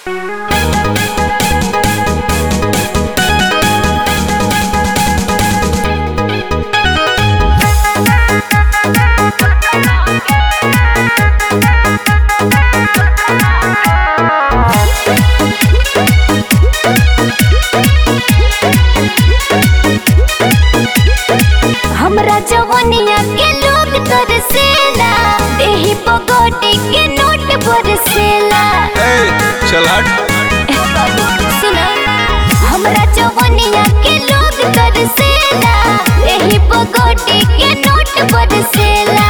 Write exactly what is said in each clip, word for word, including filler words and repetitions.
हमरा जवनिया के लोग तरसेला, देही पगोटे के नोट बरसेला। ए चल हट। सुना, हमरा जवनिया के लोग तरसेला, देही पगोटे के नोट बरसेला।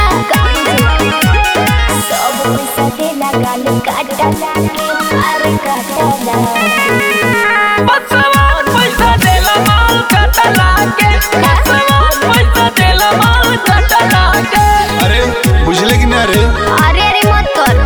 सब पैसा देला गाल काटा लागे, अरे काटा लागे। बसवान पैसा देला माल काटा लागे, बसवान पैसा देला माल काटा लागे। अरे बुझले कि ना रे? अरे अरे मत कर।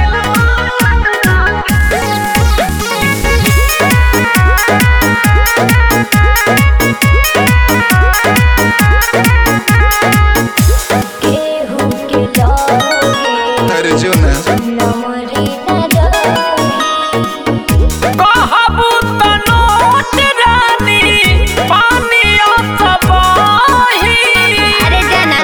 केहू के लगे अरे जो ना नमरी न रही। कहबू त नोट रानी पानी असबाही। अरे जाना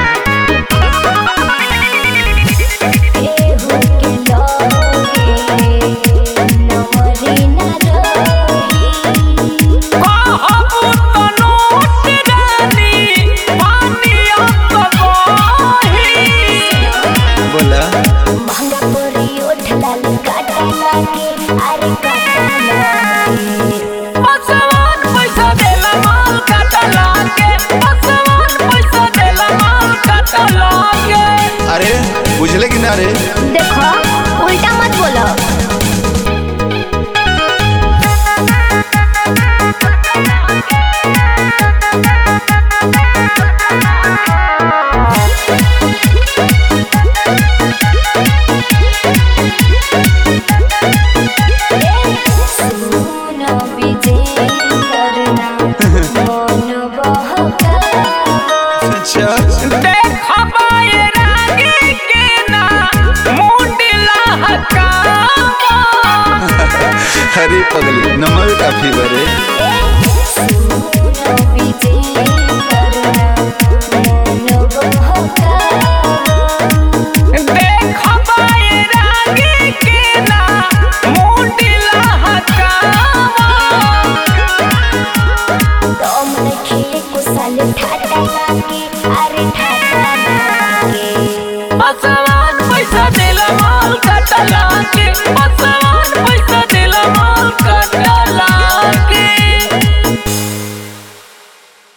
केहू के लगे नमरी न रही। कहबू त नोट रानी पानी असबाही। बोला महंगा परी ओठ लाल काटा लागे, अरे काटा लागे। बसवान पैसा देला माल काटा लागे, बसवान पैसा देला माल काटा लागे। अरे बुझले कि ना रे? देखो उल्टा मत बोलो। सुनो विजय करना मन बहका। अच्छा देखबा ये रागी के ना मुंडी लहकावा। अरे पगली नंबर काफी बरे।